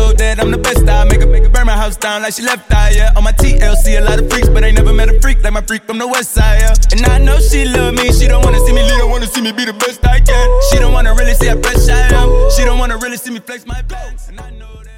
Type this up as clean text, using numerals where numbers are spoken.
know that I'm the best. I make her burn my house down like she left eye, yeah. On my TLC, a lot of freaks, but I ain't never met a freak like my freak from the west side, yeah. And I know she love me, she don't wanna see me lead, don't wanna see me be the best I can. She don't wanna really see how fresh I am. She don't wanna really see me flex my bands. And I know that